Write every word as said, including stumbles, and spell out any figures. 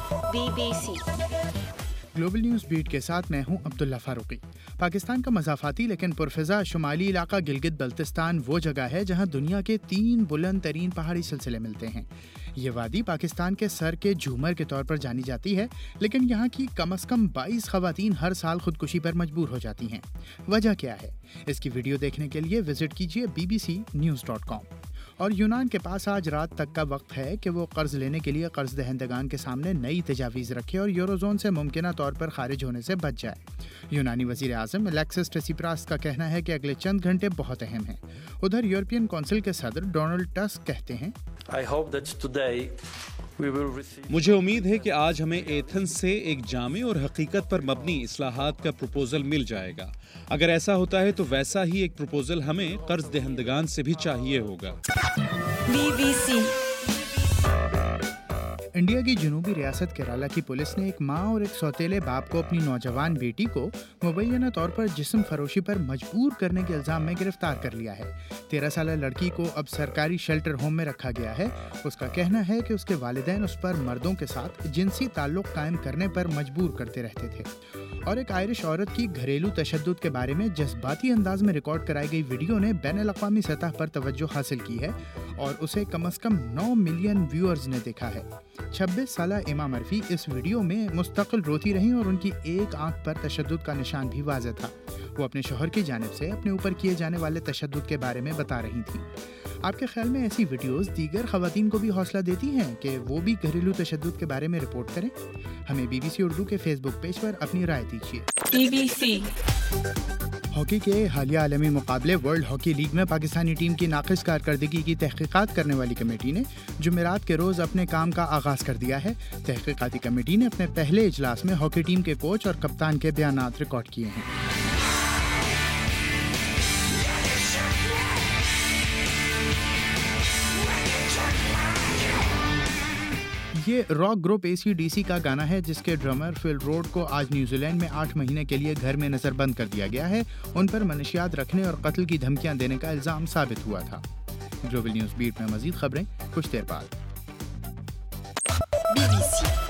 Be B C Global News Beat کے ساتھ میں ہوں عبداللہ فاروقی۔ پاکستان کا مضافاتی لیکن پرفضا شمالی علاقہ گلگت بلتستان وہ جگہ ہے جہاں دنیا کے تین بلند ترین پہاڑی سلسلے ملتے ہیں۔ یہ وادی پاکستان کے سر کے جھومر کے طور پر جانی جاتی ہے، لیکن یہاں کی کم از کم بائیس خواتین ہر سال خودکشی پر مجبور ہو جاتی ہیں۔ وجہ کیا ہے؟ اس کی ویڈیو دیکھنے کے لیے وزٹ کیجیے B B C news dot com. اور یونان کے پاس آج رات تک کا وقت ہے کہ وہ قرض لینے کے لیے قرض دہندگان کے سامنے نئی تجاویز رکھے اور یوروزون سے ممکنہ طور پر خارج ہونے سے بچ جائے۔ یونانی وزیر اعظم الیکسس ٹسیپراس کا کہنا ہے کہ اگلے چند گھنٹے بہت اہم ہیں۔ ادھر یورپین کونسل کے صدر ڈونلڈ ٹسک کہتے ہیں، مجھے امید ہے کہ آج ہمیں ایتھنز سے ایک جامع اور حقیقت پر مبنی اصلاحات کا پروپوزل مل جائے گا۔ اگر ایسا ہوتا ہے تو ویسا ہی ایک پروپوزل ہمیں قرض دہندگان سے بھی چاہیے ہوگا۔ بی بی سی انڈیا کی جنوبی ریاست کیرالہ کی پولیس نے ایک ماں اور ایک سوتیلے باپ کو اپنی نوجوان بیٹی کو مبینہ طور پر جسم فروشی پر مجبور کرنے کے الزام میں گرفتار کر لیا ہے۔ تیرہ سالہ لڑکی کو اب سرکاری شیلٹر ہوم میں رکھا گیا ہے۔ اس کا کہنا ہے کہ اس کے والدین اس پر مردوں کے ساتھ جنسی تعلق قائم کرنے پر مجبور کرتے رہتے تھے۔ اور ایک آئرش عورت کی گھریلو تشدد کے بارے میں جذباتی انداز میں ریکارڈ کرائی گئی ویڈیو نے بین الاقوامی سطح پر توجہ حاصل کی ہے اور اسے کم از کم نو ملین ویورز نے دیکھا ہے۔ چھبیس سالہ ایما مرفی اس ویڈیو میں مستقل روتی رہیں اور ان کی ایک آنکھ پر تشدد کا نشان بھی واضح تھا۔ وہ اپنے شوہر کی جانب سے اپنے اوپر کیے جانے والے تشدد کے بارے میں بتا رہی تھیں۔ آپ کے خیال میں ایسی ویڈیوز دیگر خواتین کو بھی حوصلہ دیتی ہیں کہ وہ بھی گھریلو تشدد کے بارے میں رپورٹ کریں؟ ہمیں بی بی سی اردو کے فیس بک پیج پر اپنی رائے دیجیے۔ بی بی سی ہاکی کے حالیہ عالمی مقابلے ورلڈ ہاکی لیگ میں پاکستانی ٹیم کی ناقص کارکردگی کی تحقیقات کرنے والی کمیٹی نے جمعرات کے روز اپنے کام کا آغاز کر دیا ہے۔ تحقیقاتی کمیٹی نے اپنے پہلے اجلاس میں ہاکی ٹیم کے کوچ اور کپتان کے بیانات ریکارڈ کیے ہیں۔ یہ rock group A C D C کا گانا ہے جس کے ڈرمر فل روڈ کو آج نیوزی لینڈ میں آٹھ مہینے کے لیے گھر میں نظر بند کر دیا گیا ہے۔ ان پر منشیات رکھنے اور قتل کی دھمکیاں دینے کا الزام ثابت ہوا تھا۔ گلوبل نیوز بیٹ میں مزید خبریں کچھ دیر بعد۔ Be B C